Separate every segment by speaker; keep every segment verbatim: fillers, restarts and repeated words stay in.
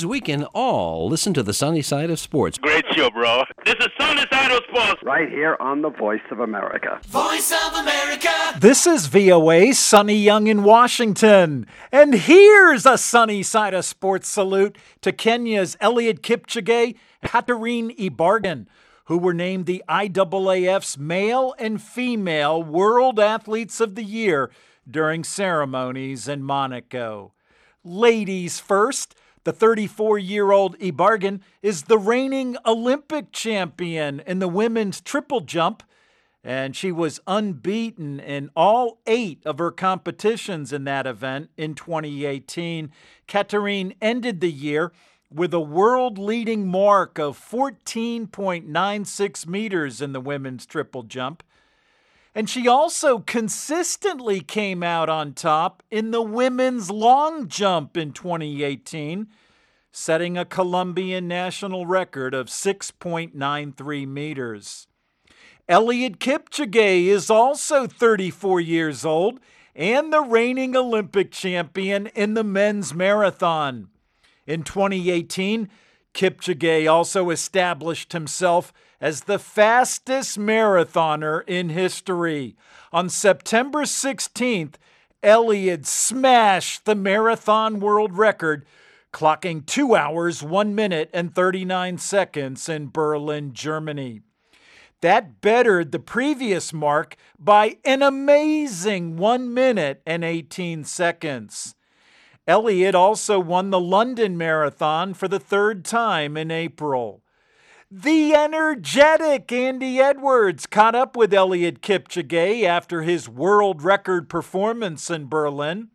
Speaker 1: as we can all listen to the sunny side of sports.
Speaker 2: Great show, bro. This is Sunny Side of Sports.
Speaker 3: Right here on the Voice of America.
Speaker 4: Voice of America.
Speaker 5: This is V O A's Sonny Young in Washington. And here's a sunny side of sports salute to Kenya's Eliud Kipchoge and Katarine Ibarguen, who were named the I A A F's Male and Female World Athletes of the Year during ceremonies in Monaco. Ladies first, the thirty-four-year-old Ibarguen is the reigning Olympic champion in the women's triple jump, and she was unbeaten in all eight of her competitions in that event in twenty eighteen. Katarine ended the year with a world-leading mark of fourteen point nine six meters in the women's triple jump. And she also consistently came out on top in the women's long jump in twenty eighteen, setting a Colombian national record of six point nine three meters. Eliud Kipchoge is also thirty-four years old and the reigning Olympic champion in the men's marathon. In twenty eighteen, Kipchoge also established himself as the fastest marathoner in history. On September sixteenth, Eliud smashed the marathon world record, clocking two hours, one minute, and thirty-nine seconds in Berlin, Germany. That bettered the previous mark by an amazing one minute and eighteen seconds. Eliud also won the London Marathon for the third time in April. The energetic Andy Edwards caught up with Eliud Kipchoge after his world record performance in Berlin.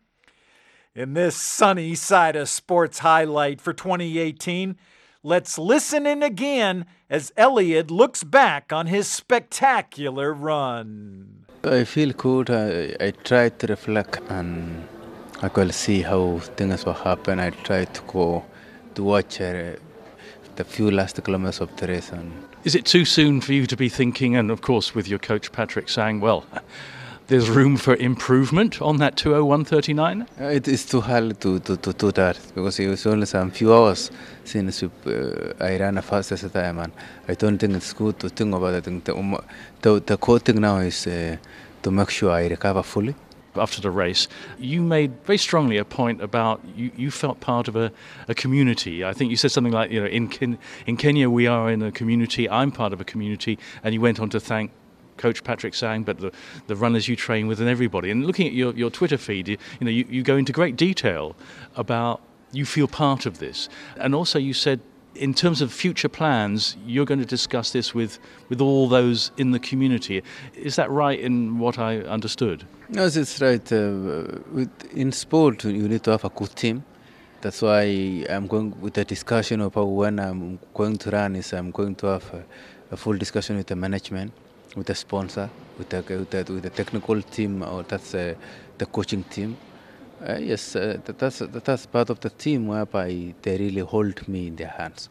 Speaker 5: In this sunny side of sports highlight for twenty eighteen, let's listen in again as Eliud looks back on his spectacular run.
Speaker 6: I feel good. I, I try to reflect and I could see how things will happen. I try to go to watch uh, the few last kilometers of the race. And
Speaker 7: is it too soon for you to be thinking, and of course with your coach Patrick saying, well, there's room for improvement on that two oh one thirty-nine?
Speaker 6: Uh, it is too hard to, to, to do that because it was only some few hours since uh, I ran the fastest time, and I don't think it's good to think about it. The, the, the core thing now is uh, to make sure I recover fully.
Speaker 7: After the race, you made very strongly a point about you, you felt part of a, a community. I think you said something like, you know, in Ken, in Kenya we are in a community, I'm part of a community, and you went on to thank Coach Patrick Sang, but the, the runners you train with and everybody. And looking at your, your Twitter feed, you, you know, you, you go into great detail about you feel part of this. And also you said, in terms of future plans, you're going to discuss this with, with all those in the community. Is that right in what I understood?
Speaker 6: No, it's right. Uh, with, in sport, you need to have a good team. That's why I'm going with a discussion about when I'm going to run is I'm going to have a, a full discussion with the management, with the sponsor, with the, with the, with the technical team, or that's uh, the coaching team. Uh, yes, uh, that, that's, that, that's part of the team whereby they really hold me in their hands.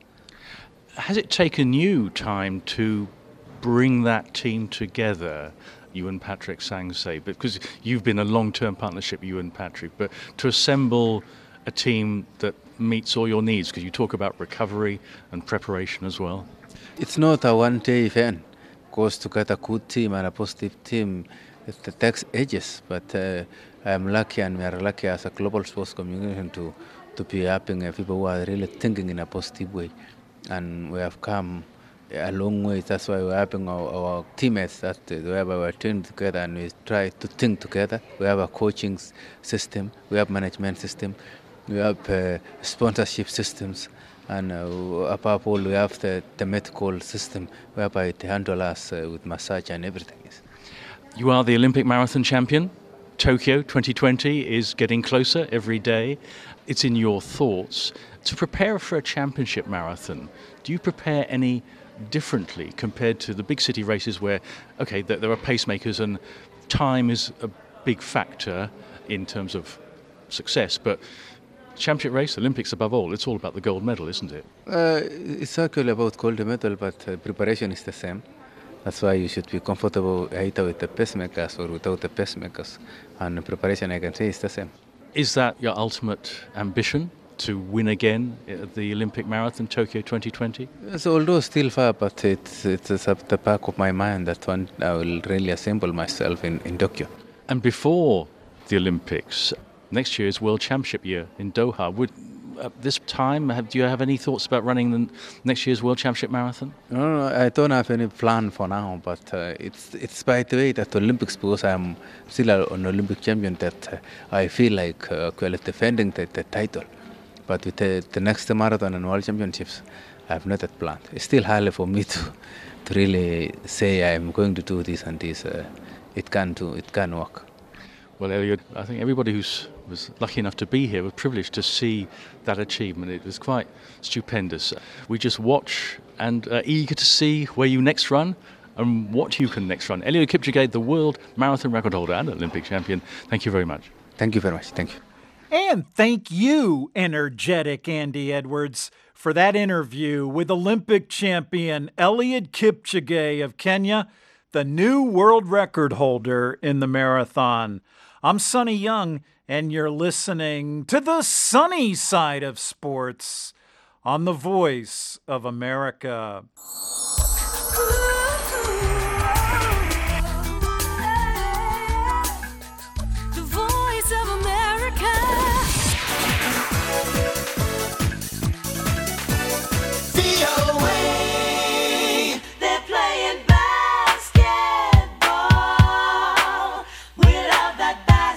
Speaker 7: Has it taken you time to bring that team together, you and Patrick Sang say, because you've been a long-term partnership, you and Patrick, but to assemble a team that meets all your needs, because you talk about recovery and preparation as well?
Speaker 6: It's not a one-day event. Of course, to get a good team and a positive team, it takes ages, but uh, I'm lucky, and we are lucky as a global sports community to, to be helping people who are really thinking in a positive way. And we have come a long way. That's why we're helping our, our teammates, that wherever we're training together and we try to think together. We have a coaching system, we have management system, we have uh, sponsorship systems, and uh, above all, we have the, the medical system whereby they handle us uh, with massage and everything.
Speaker 7: You are the Olympic marathon champion. Tokyo twenty twenty is getting closer every day. It's in your thoughts. To prepare for a championship marathon, do you prepare any differently compared to the big city races where, okay, there are pacemakers and time is a big factor in terms of success, but championship race, Olympics above all, it's all about the gold medal, isn't it?
Speaker 6: Uh, it's actually about gold medal, but uh, preparation is the same. That's why you should be comfortable either with the pacemakers or without the pacemakers. And the preparation, I can say, is the same.
Speaker 7: Is that your ultimate ambition, to win again at the Olympic Marathon, Tokyo twenty twenty?
Speaker 6: So although still far, but it's, it's at the back of my mind that one I will really assemble myself in, in Tokyo.
Speaker 7: And before the Olympics, next year is World Championship year in Doha. Would at this time, have, do you have any thoughts about running the next year's World Championship Marathon?
Speaker 6: No, no, I don't have any plan for now, but uh, it's it's by the way that Olympics, because I'm still an Olympic champion, that uh, I feel like uh, defending the, the title. But with the, the next marathon and World Championships, I have not that planned. It's still hard for me to, to really say I'm going to do this and this. Uh, it can do, it can work.
Speaker 7: Well, Elliot, I think everybody who was lucky enough to be here was privileged to see that achievement. It was quite stupendous. We just watch and are eager to see where you next run and what you can next run. Eliud Kipchoge, the world marathon record holder and Olympic champion, thank you very much.
Speaker 6: Thank you very much. Thank you.
Speaker 5: And thank you, energetic Andy Edwards, for that interview with Olympic champion Eliud Kipchoge of Kenya, the new world record holder in the marathon. I'm Sonny Young, and you're listening to the sunny side of sports on the Voice of America.
Speaker 4: The Voice of America. V O A. They're playing basketball. We love that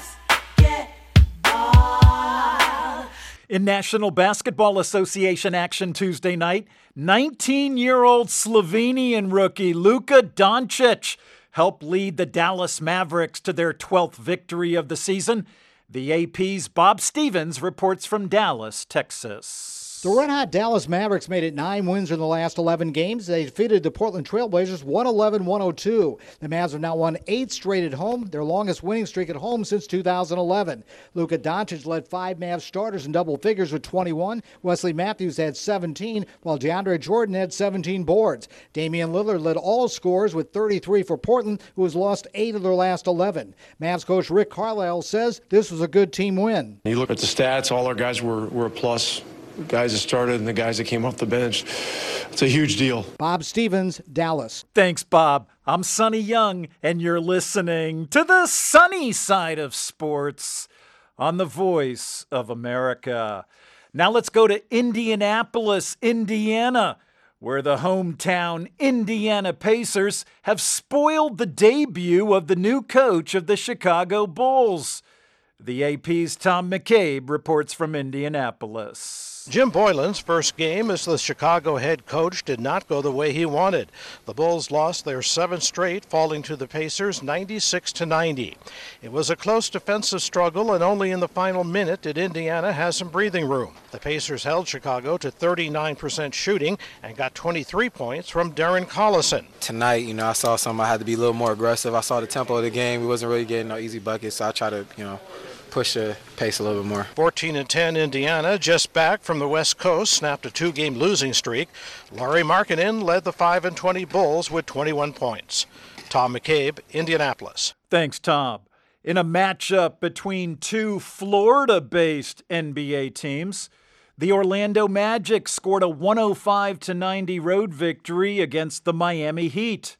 Speaker 4: basketball.
Speaker 5: In National Basketball Association action Tuesday night, nineteen-year-old Slovenian rookie Luka Doncic helped lead the Dallas Mavericks to their twelfth victory of the season. The A P's Bob Stevens reports from Dallas, Texas.
Speaker 8: The red-hot Dallas Mavericks made it nine wins in the last eleven games. They defeated the Portland Trailblazers one eleven to one oh two. The Mavs have now won eight straight at home, their longest winning streak at home since two thousand eleven. Luka Doncic led five Mavs starters in double figures with twenty-one. Wesley Matthews had seventeen, while DeAndre Jordan had seventeen boards. Damian Lillard led all scorers with thirty-three for Portland, who has lost eight of their last eleven. Mavs coach Rick Carlisle says this was a good team win.
Speaker 9: You look at the stats, all our guys were, were a plus. The guys that started and the guys that came off the bench. It's a huge deal.
Speaker 8: Bob Stevens, Dallas.
Speaker 5: Thanks, Bob. I'm Sonny Young, and you're listening to the sunny side of sports on the Voice of America. Now let's go to Indianapolis, Indiana, where the hometown Indiana Pacers have spoiled the debut of the new coach of the Chicago Bulls. The A P's Tom McCabe reports from Indianapolis.
Speaker 10: Jim Boylan's first game as the Chicago head coach did not go the way he wanted. The Bulls lost their seventh straight, falling to the Pacers ninety-six to ninety. It was a close defensive struggle, and only in the final minute did Indiana have some breathing room. The Pacers held Chicago to thirty-nine percent shooting and got twenty-three points from Darren Collison.
Speaker 11: Tonight, you know, I saw something I had to be a little more aggressive. I saw the tempo of the game. We wasn't really getting no easy buckets, so I tried to, you know, push the pace a little bit more.
Speaker 10: fourteen and ten Indiana, just back from the West Coast, snapped a two-game losing streak. Lauri Markkanen led the five and twenty Bulls with twenty-one points. Tom McCabe, Indianapolis.
Speaker 5: Thanks, Tom. In a matchup between two Florida-based N B A teams, the Orlando Magic scored a one oh five to ninety road victory against the Miami Heat.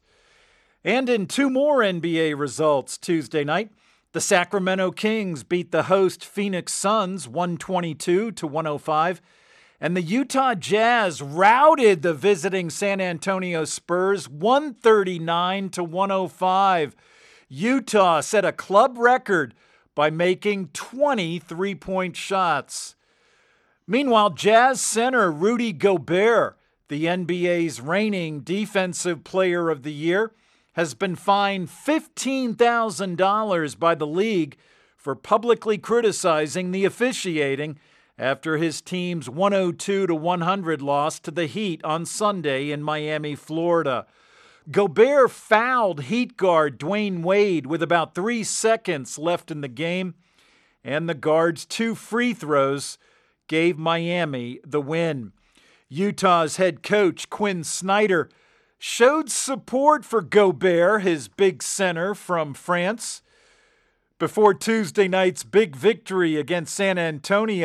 Speaker 5: And in two more N B A results Tuesday night, the Sacramento Kings beat the host Phoenix Suns one twenty-two to one oh five, and the Utah Jazz routed the visiting San Antonio Spurs one thirty-nine to one oh five. Utah set a club record by making twenty three-point shots. Meanwhile, Jazz center Rudy Gobert, the N B A's reigning Defensive Player of the Year, has been fined fifteen thousand dollars by the league for publicly criticizing the officiating after his team's one oh two to one hundred loss to the Heat on Sunday in Miami, Florida. Gobert fouled Heat guard Dwayne Wade with about three seconds left in the game, and the guard's two free throws gave Miami the win. Utah's head coach Quinn Snyder showed support for Gobert, his big center from France. Before Tuesday night's big victory against San Antonio,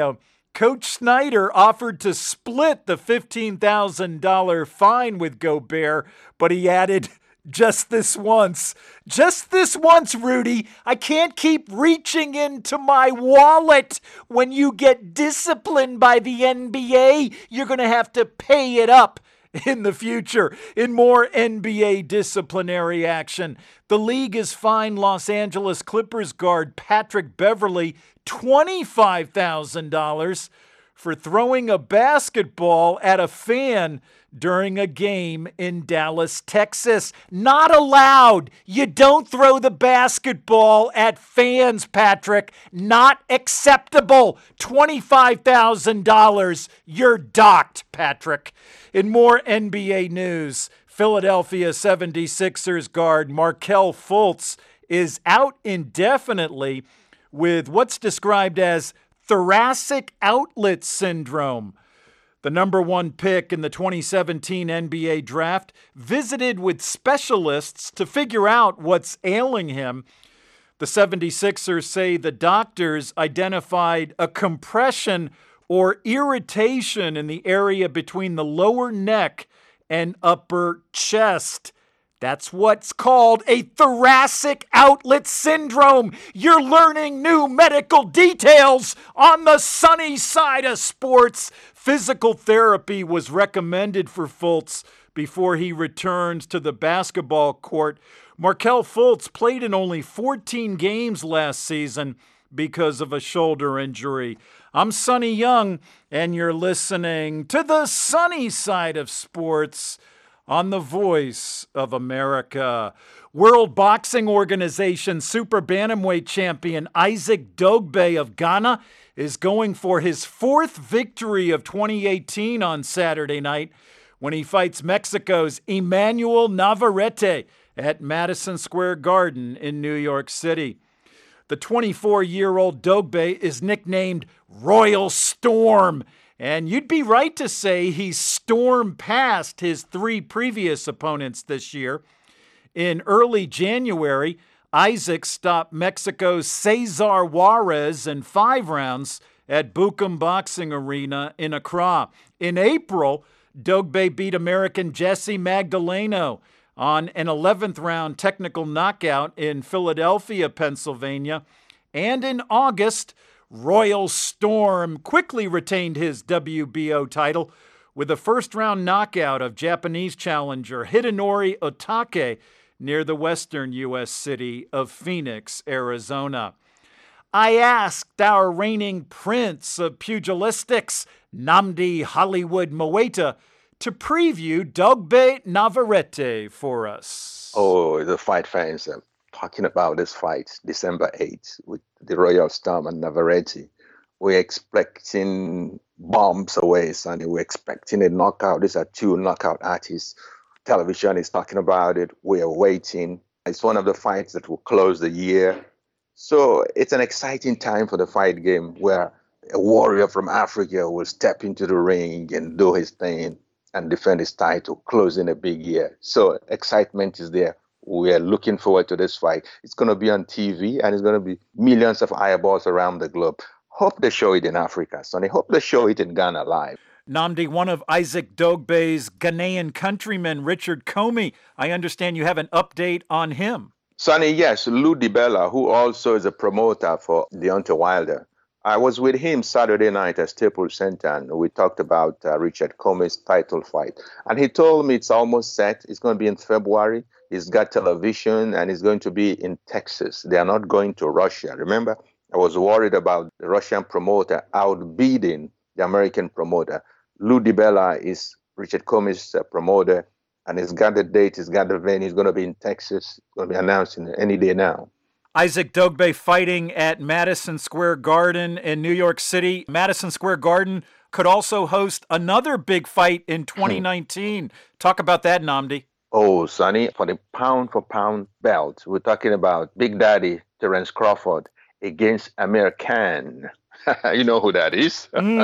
Speaker 5: Coach Snyder offered to split the fifteen thousand dollars fine with Gobert, but he added, just this once. Just this once, Rudy. I can't keep reaching into my wallet. When you get disciplined by the N B A, you're going to have to pay it up in the future. In more N B A disciplinary action, the league has fined Los Angeles Clippers guard Patrick Beverley twenty-five thousand dollars for throwing a basketball at a fan during a game in Dallas, Texas. Not allowed. You don't throw the basketball at fans, Patrick. Not acceptable. twenty-five thousand dollars. You're docked, Patrick. In more N B A news, Philadelphia seventy-sixers guard Markelle Fultz is out indefinitely with what's described as thoracic outlet syndrome. The number one pick in the twenty seventeen N B A draft visited with specialists to figure out what's ailing him. The seventy-sixers say the doctors identified a compression or irritation in the area between the lower neck and upper chest. That's what's called a thoracic outlet syndrome. You're learning new medical details on the sunny side of sports. Physical therapy was recommended for Fultz before he returns to the basketball court. Markelle Fultz played in only fourteen games last season because of a shoulder injury. I'm Sonny Young, and you're listening to the sunny side of sports on the Voice of America. World Boxing Organization Super Bantamweight champion Isaac Dogboe of Ghana is going for his fourth victory of twenty eighteen on Saturday night when he fights Mexico's Emmanuel Navarrete at Madison Square Garden in New York City. The twenty-four-year-old Dogboe is nicknamed Royal Storm, and you'd be right to say he stormed past his three previous opponents this year. In early January, Isaac stopped Mexico's Cesar Juarez in five rounds at Bucum Boxing Arena in Accra. In April, Dogboe beat American Jesse Magdaleno on an eleventh round technical knockout in Philadelphia, Pennsylvania. And in August, Royal Storm quickly retained his W B O title with a first-round knockout of Japanese challenger Hidenori Otake near the western U S city of Phoenix, Arizona. I asked our reigning prince of pugilistics, Nnamdi Hollywood Moeta, to preview Dogboe Navarrete for us.
Speaker 12: Oh, the fight fans are talking about this fight, December eighth, with the Royal Storm and Navarrete. We're expecting bombs away, Sonny. We're expecting a knockout. These are two knockout artists. Television is talking about it. We are waiting. It's one of the fights that will close the year. So it's an exciting time for the fight game where a warrior from Africa will step into the ring and do his thing and defend his title, closing a big year. So excitement is there. We are looking forward to this fight. It's going to be on T V, and it's going to be millions of eyeballs around the globe. Hope they show it in Africa, Sonny. Hope they show it in Ghana live.
Speaker 5: Nnamdi, one of Isaac Dogboe's Ghanaian countrymen, Richard Comey, I understand you have an update on him.
Speaker 12: Sonny, yes, Lou DiBella, who also is a promoter for Deontay Wilder. I was with him Saturday night at Staples Center, and we talked about uh, Richard Comey's title fight. And he told me it's almost set. It's going to be in February. He's got television, and it's going to be in Texas. They are not going to Russia. Remember, I was worried about the Russian promoter outbidding the American promoter. Lou DiBella is Richard Comey's uh, promoter, and he's got the date, he's got the venue. He's going to be in Texas. It's going to be announced in any day now.
Speaker 5: Isaac Dogboe fighting at Madison Square Garden in New York City. Madison Square Garden could also host another big fight in twenty nineteen. Talk about that, Nnamdi.
Speaker 12: Oh, Sonny, for the pound-for-pound belt, we're talking about Big Daddy Terence Crawford against Amir Khan. You know who that is.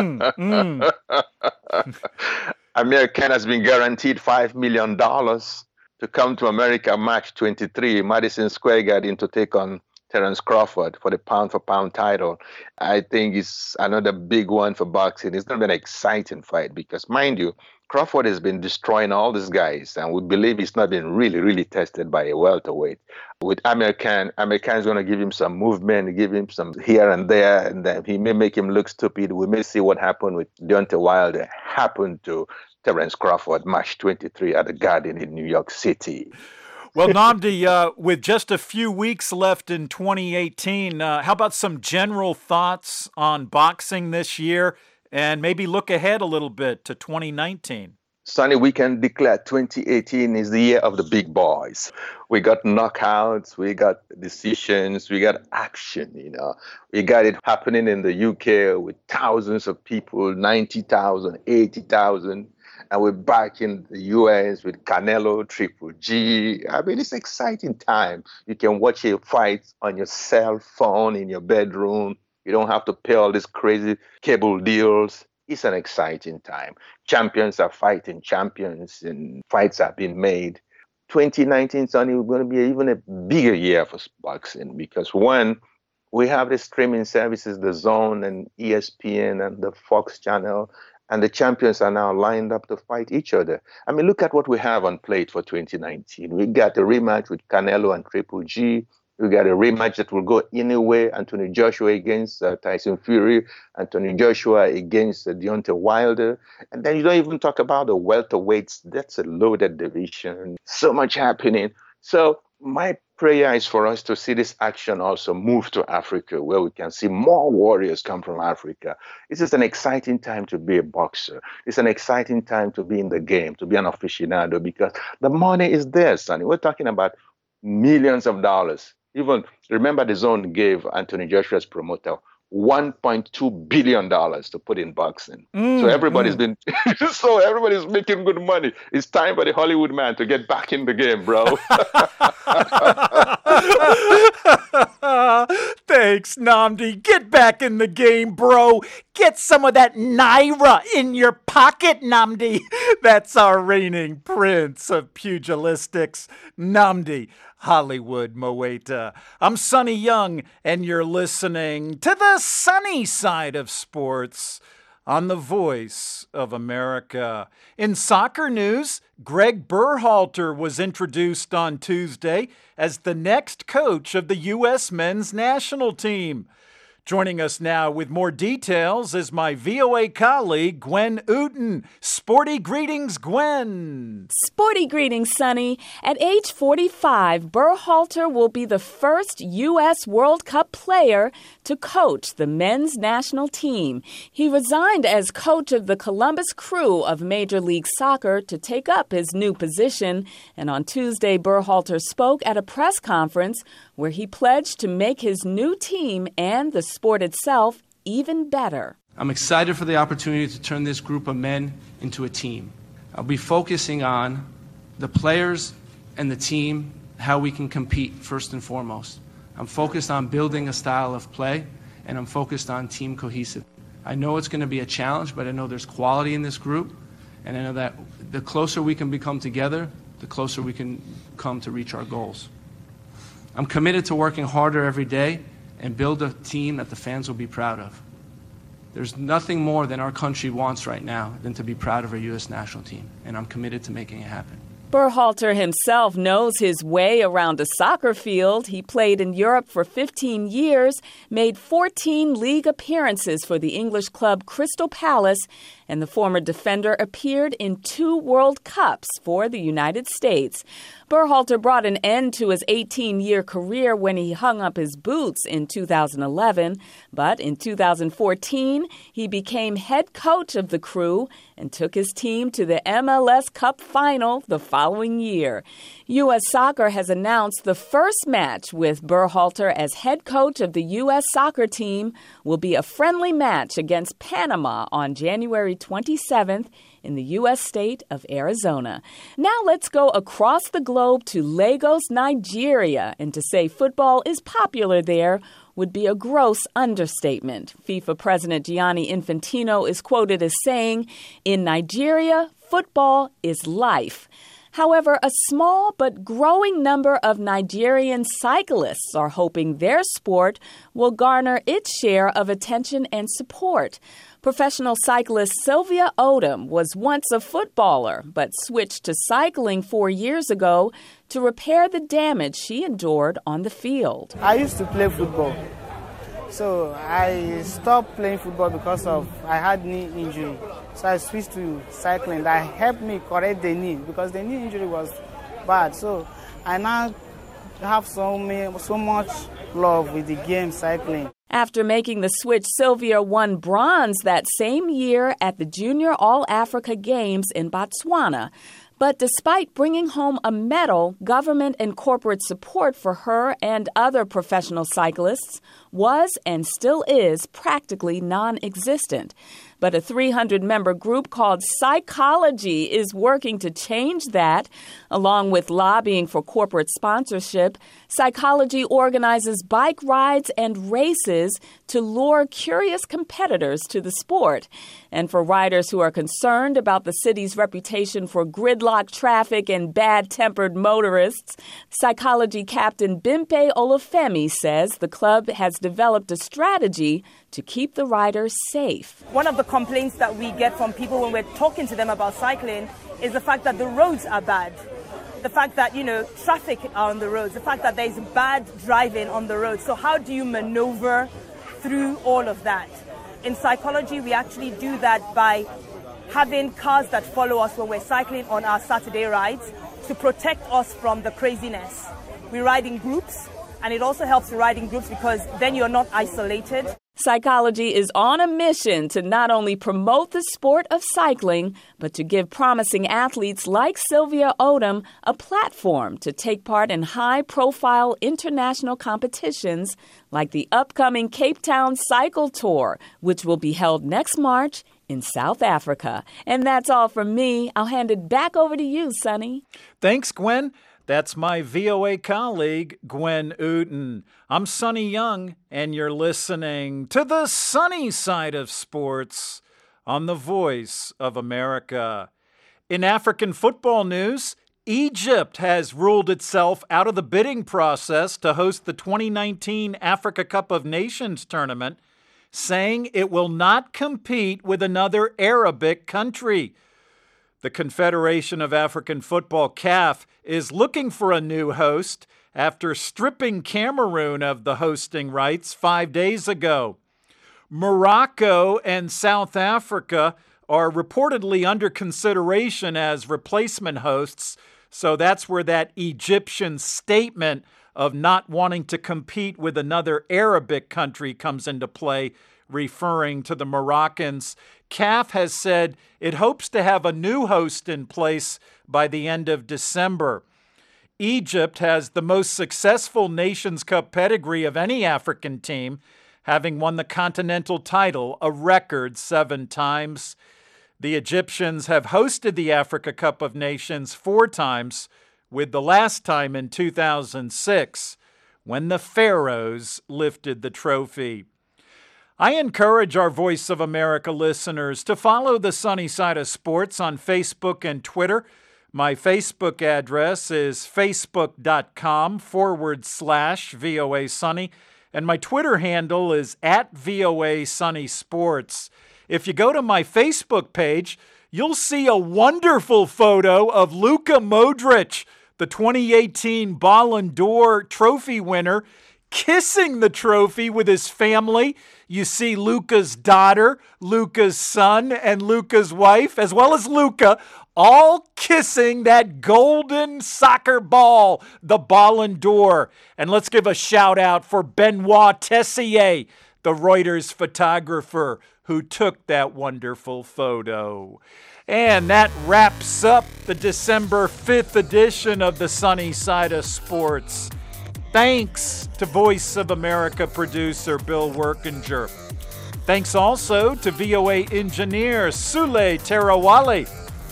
Speaker 12: Mm, mm. Amir Khan has been guaranteed five million dollars to come to America March twenty-third, Madison Square Garden, to take on Terence Crawford for the pound-for-pound title. I think it's another big one for boxing. It's going to be an exciting fight because, mind you, Crawford has been destroying all these guys, and we believe he's not been really, really tested by a welterweight. With American, American's going to give him some movement, give him some here and there, and then he may make him look stupid. We may see what happened with Deontay Wilder happened to Terence Crawford, March twenty-third at the Garden in New York City.
Speaker 5: Well, Nnamdi, uh, with just a few weeks left in twenty eighteen, uh, how about some general thoughts on boxing this year and maybe look ahead a little bit to twenty nineteen?
Speaker 12: Sonny, we can declare twenty eighteen is the year of the big boys. We got knockouts, we got decisions, we got action, you know. We got it happening in the U K with thousands of people, ninety thousand, eighty thousand. And we're back in the U S with Canelo, Triple G. I mean, it's an exciting time. You can watch a fight on your cell phone in your bedroom. You don't have to pay all these crazy cable deals. It's an exciting time. Champions are fighting champions and fights are being made. twenty nineteen, Sonny, is going to be even a bigger year for boxing because, one, we have the streaming services, the Zone and E S P N and the Fox channel. And the champions are now lined up to fight each other. I mean, look at what we have on plate for twenty nineteen. We got a rematch with Canelo and Triple G. We got a rematch that will go anyway. Anthony Joshua against uh, Tyson Fury. Anthony Joshua against uh, Deontay Wilder. And then you don't even talk about the welterweights. That's a loaded division. So much happening. So my prayer is for us to see this action also move to Africa, where we can see more warriors come from Africa. This is an exciting time to be a boxer. It's an exciting time to be in the game, to be an aficionado, because the money is there, Sonny. We're talking about millions of dollars. Even, remember, the Zone gave Anthony Joshua's promoter one point two billion dollars to put in boxing. Mm, so everybody's mm. been, so everybody's making good money. It's time for the Hollywood man to get back in the game, bro.
Speaker 5: Thanks, Nnamdi. Get back in the game, bro. Get some of that Naira in your pocket, Nnamdi. That's our reigning prince of pugilistics, Nnamdi Hollywood Moeta. I'm Sonny Young, and you're listening to the sunny side of sports on the Voice of America. In soccer news, Greg Berhalter was introduced on Tuesday as the next coach of the U S men's national team. Joining us now with more details is my V O A colleague, Gwen Uten. Sporty greetings, Gwen.
Speaker 13: Sporty greetings, Sonny. At age forty-five, Berhalter will be the first U S World Cup player to coach the men's national team. He resigned as coach of the Columbus Crew of Major League Soccer to take up his new position. And on Tuesday, Berhalter spoke at a press conference where he pledged to make his new team and the sport itself even better.
Speaker 14: I'm excited for the opportunity to turn this group of men into a team. I'll be focusing on the players and the team, how we can compete first and foremost. I'm focused on building a style of play, and I'm focused on team cohesive. I know it's going to be a challenge, but I know there's quality in this group, and I know that the closer we can become together, the closer we can come to reach our goals. I'm committed to working harder every day and build a team that the fans will be proud of. There's nothing more than our country wants right now than to be proud of our U S national team, and I'm committed to making it happen.
Speaker 13: Berhalter himself knows his way around a soccer field. He played in Europe for fifteen years, made fourteen league appearances for the English club Crystal Palace, and the former defender appeared in two World Cups for the United States. Berhalter brought an end to his eighteen-year career when he hung up his boots in two thousand eleven, but in two thousand fourteen, he became head coach of the Crew and took his team to the M L S Cup final the following year. U S Soccer has announced the first match with Berhalter as head coach of the U S soccer team will be a friendly match against Panama on January twenty-seventh in the U S state of Arizona. Now let's go across the globe to Lagos, Nigeria, and to say football is popular there would be a gross understatement. FIFA President Gianni Infantino is quoted as saying, "In Nigeria, football is life." However, a small but growing number of Nigerian cyclists are hoping their sport will garner its share of attention and support. Professional cyclist Sylvia Odom was once a footballer, but switched to cycling four years ago to repair the damage she endured on the field.
Speaker 15: I used to play football. So I stopped playing football because of I had knee injury. So I switched to cycling. That helped me correct the knee because the knee injury was bad. So I now have so many, so much love with the game cycling.
Speaker 13: After making the switch, Sylvia won bronze that same year at the Junior All-Africa Games in Botswana. But despite bringing home a medal, government and corporate support for her and other professional cyclists was and still is practically non-existent. But a three hundred member group called Psychology is working to change that. Along with lobbying for corporate sponsorship, Psychology organizes bike rides and races to lure curious competitors to the sport. And for riders who are concerned about the city's reputation for gridlock traffic and bad-tempered motorists, Psychology captain Bimpe Olufemi says the club has developed a strategy to keep the riders safe.
Speaker 16: One of the complaints that we get from people when we're talking to them about cycling is the fact that the roads are bad. The fact that, you know, traffic are on the roads, the fact that there's bad driving on the roads. So how do you maneuver through all of that? In Psychology, we actually do that by having cars that follow us when we're cycling on our Saturday rides to protect us from the craziness. We ride in groups, and it also helps to ride in groups because then you're not isolated.
Speaker 13: Psychology is on a mission to not only promote the sport of cycling, but to give promising athletes like Sylvia Odom a platform to take part in high-profile international competitions like the upcoming Cape Town Cycle Tour, which will be held next March in South Africa. And that's all from me. I'll hand it back over to you, Sonny.
Speaker 5: Thanks, Gwen. That's my V O A colleague, Gwen Uten. I'm Sonny Young, and you're listening to the sunny side of sports on the Voice of America. In African football news, Egypt has ruled itself out of the bidding process to host the twenty nineteen Africa Cup of Nations tournament, saying it will not compete with another Arabic country. The Confederation of African Football, C A F, is looking for a new host after stripping Cameroon of the hosting rights five days ago. Morocco and South Africa are reportedly under consideration as replacement hosts, so that's where that Egyptian statement of not wanting to compete with another Arabic country comes into play, referring to the Moroccans. C A F has said it hopes to have a new host in place by the end of December. Egypt has the most successful Nations Cup pedigree of any African team, having won the continental title a record seven times. The Egyptians have hosted the Africa Cup of Nations four times, with the last time in two thousand six, when the Pharaohs lifted the trophy. I encourage our Voice of America listeners to follow the Sunny Side of Sports on Facebook and Twitter. My Facebook address is facebook.com forward slash VOA Sunny, and my Twitter handle is at VOA Sunny Sports. If you go to my Facebook page, you'll see a wonderful photo of Luka Modric, the twenty eighteen Ballon d'Or trophy winner, kissing the trophy with his family. You see Luka's daughter, Luka's son, and Luka's wife, as well as Luka, all kissing that golden soccer ball, the Ballon d'Or. And let's give a shout out for Benoit Tessier, the Reuters photographer who took that wonderful photo. And that wraps up the December fifth edition of the Sunny Side of Sports. Thanks to Voice of America producer Bill Workinger. Thanks also to V O A engineer Sule Terawale.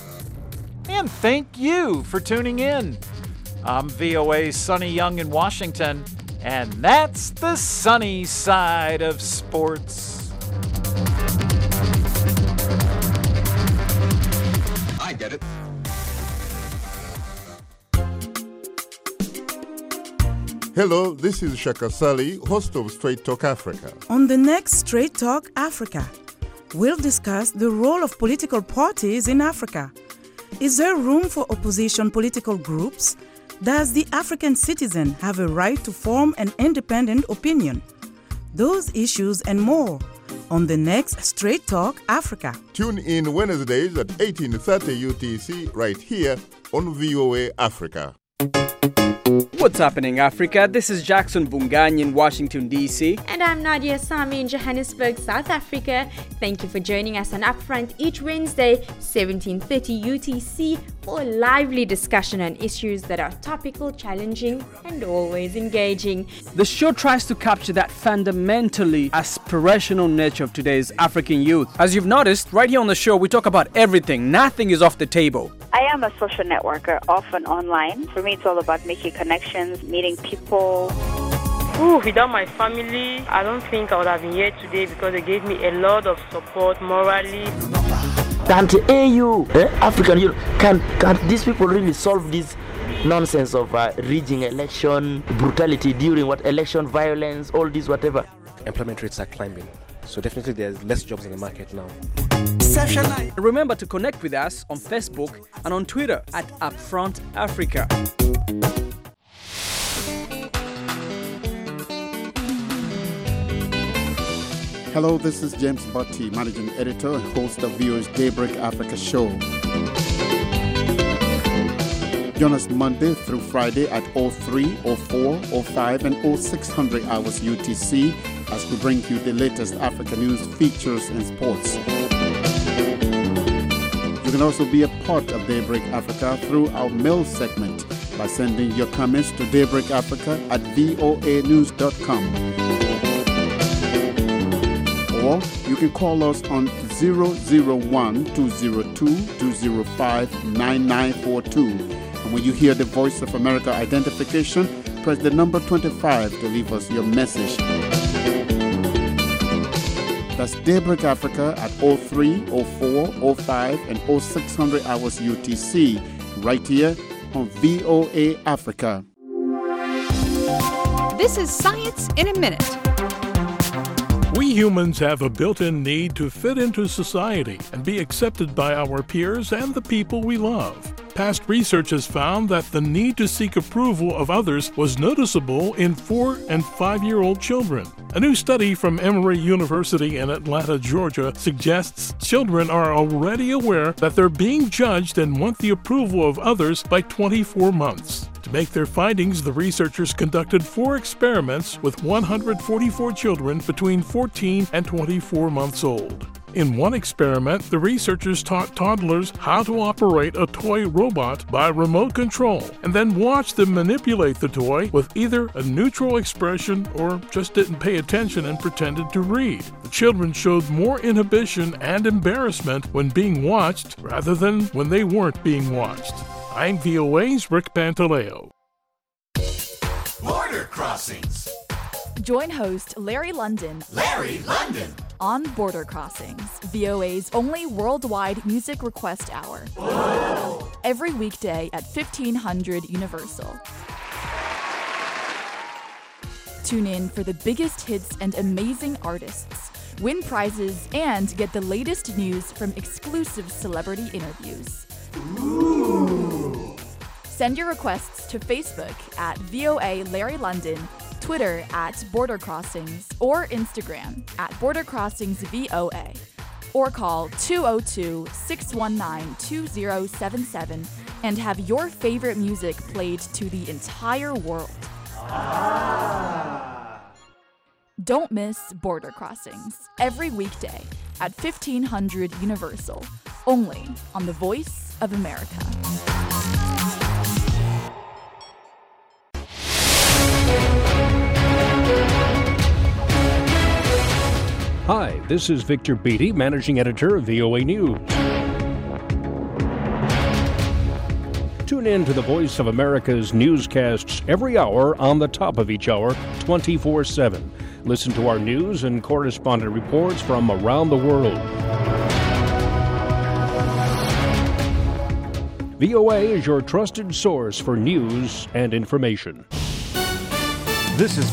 Speaker 5: And thank you for tuning in. I'm V O A's Sonny Young in Washington, and that's the Sunny Side of Sports.
Speaker 17: I get it. Hello, this is Shaka Sali, host of Straight Talk Africa.
Speaker 18: On the next Straight Talk Africa, we'll discuss the role of political parties in Africa. Is there room for opposition political groups? Does the African citizen have a right to form an independent opinion? Those issues and more on the next Straight Talk Africa.
Speaker 17: Tune in Wednesdays at eighteen thirty U T C right here on V O A Africa.
Speaker 19: What's happening, Africa? This is Jackson Bungany in Washington, D C.
Speaker 20: And I'm Nadia Sami in Johannesburg, South Africa. Thank you for joining us on Upfront each Wednesday, seventeen thirty U T C, for a lively discussion on issues that are topical, challenging, and always engaging.
Speaker 19: The show tries to capture that fundamentally aspirational nature of today's African youth. As you've noticed, right here on the show, we talk about everything. Nothing is off the table.
Speaker 21: I am a social networker, often online. For me, it's all about making connections, meeting people.
Speaker 22: Ooh, without my family, I don't think I would have been here today because they gave me a lot of support morally.
Speaker 23: Can't A U, eh, African Union, can, can these people really solve this nonsense of uh, rigging election, brutality during what election, violence, all this, whatever?
Speaker 24: Employment rates are climbing. So definitely there's less jobs in the market now.
Speaker 19: Remember to connect with us on Facebook and on Twitter at Upfront Africa.
Speaker 25: Hello, this is James Botti, Managing Editor and host of V O A's Daybreak Africa show. Join us Monday through Friday at oh three, oh four, oh five, and oh six hundred hours U T C as we bring you the latest African news, features, and sports. You can also be a part of Daybreak Africa through our mail segment by sending your comments to daybreakafrica at voa news dot com. Or you can call us on zero zero one, two zero two, two zero five, nine nine four two. And when you hear the Voice of America identification, press the number twenty-five to leave us your message. That's Daybreak Africa at oh three, oh four, oh five, and oh six hundred hours U T C, right here on V O A Africa.
Speaker 26: This is Science in a Minute.
Speaker 27: We humans have a built-in need to fit into society and be accepted by our peers and the people we love. Past research has found that the need to seek approval of others was noticeable in four and five-year-old children. A new study from Emory University in Atlanta, Georgia, suggests children are already aware that they're being judged and want the approval of others by twenty-four months. To make their findings, the researchers conducted four experiments with one hundred forty-four children between fourteen and twenty-four months old. In one experiment, the researchers taught toddlers how to operate a toy robot by remote control and then watched them manipulate the toy with either a neutral expression or just didn't pay attention and pretended to read. The children showed more inhibition and embarrassment when being watched rather than when they weren't being watched. I'm V O A's Rick Pantaleo.
Speaker 28: Border Crossings.
Speaker 29: Join host Larry London.
Speaker 28: Larry London.
Speaker 29: On Border Crossings, V O A's only worldwide music request hour.
Speaker 28: Whoa.
Speaker 29: Every weekday at fifteen hundred Universal. Tune in for the biggest hits and amazing artists, win prizes, and get the latest news from exclusive celebrity interviews.
Speaker 28: Ooh.
Speaker 29: Send your requests to Facebook at V O A Larry London, Twitter at Border Crossings, or Instagram at Border Crossings V O A. Or call two oh two, six one nine, two oh seven seven and have your favorite music played to the entire world.
Speaker 28: Ah.
Speaker 29: Don't miss Border Crossings every weekday at fifteen hundred Universal, only on the Voice of America.
Speaker 1: Hi, this is Victor Beattie, Managing Editor of V O A News. Tune in to the Voice of America's newscasts every hour on the top of each hour, twenty-four seven. Listen to our news and correspondent reports from around the world. V O A is your trusted source for news and information.
Speaker 2: This is